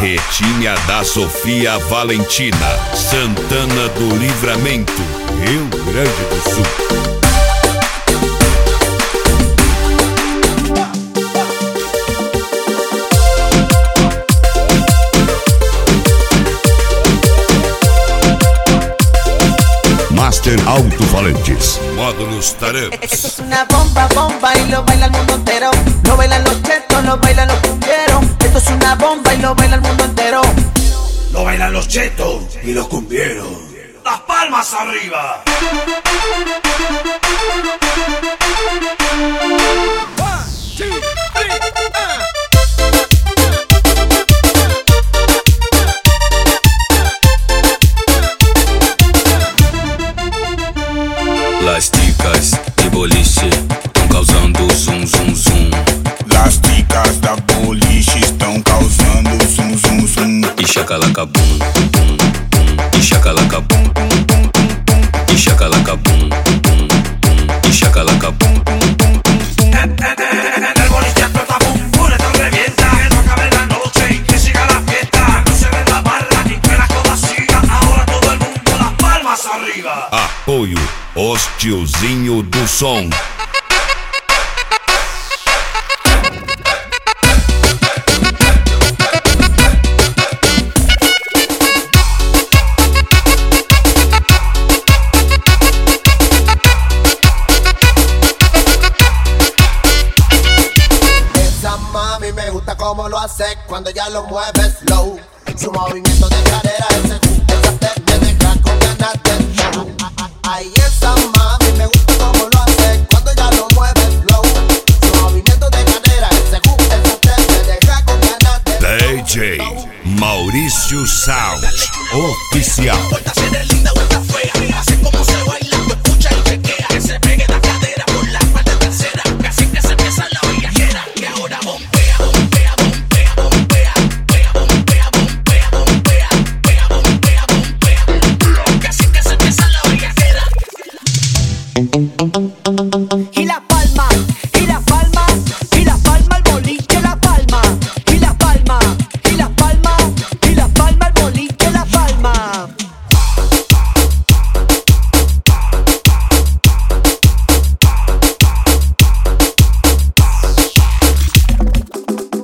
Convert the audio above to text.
Barretinha da Sofia Valentina, Santana do Livramento, Rio Grande do Sul. Master Alto-Falantes, Módulos Tareps. Esto es una bomba, bomba y lo baila el mundo entero. Lo bailan los chetos, lo bailan los cumbieros. Esto es una bomba y lo baila el mundo entero. Lo bailan los chetos y los cumbieros. Las palmas arriba. Las ticas de boliche estão causando zum zum zum. Las ticas da boliche estão causando zum zum zum. E chacalaca bum bum bum. E chacalaca bum bum bum bum. E chacalaca bum bum bum. E chacalaca bum bum bum bum. En el boliche explota bum bum, esto revienta. Que no acabe la noche y que siga la fiesta. No se ve la barra ni que la cosa siga. Ahora todo el mundo las palmas arriba. Apoio Os Tiozinho do Som. Esa mami me gusta como lo hace cuando ella lo mueve slow. Su movimiento de cadera, ese me deja con ganas de show. Ay, esa mami me gusta como lo hace cuando ella lo mueve slow. Su movimiento de cadera, ese me deja con ganas de DJ Maurício Sound Oficial. Vuelta se de linda, vuelta fea. Así como se baila, tú escucha y chequea. Que se pegue la cadera por la parte trasera. Que así que se empieza la viajera. Que ahora bombea, bombea, bombea, bombea. Bombea, bombea, bombea, bombea. Bombea, bombea, bombea, bombea. Que así que se empieza la viajera.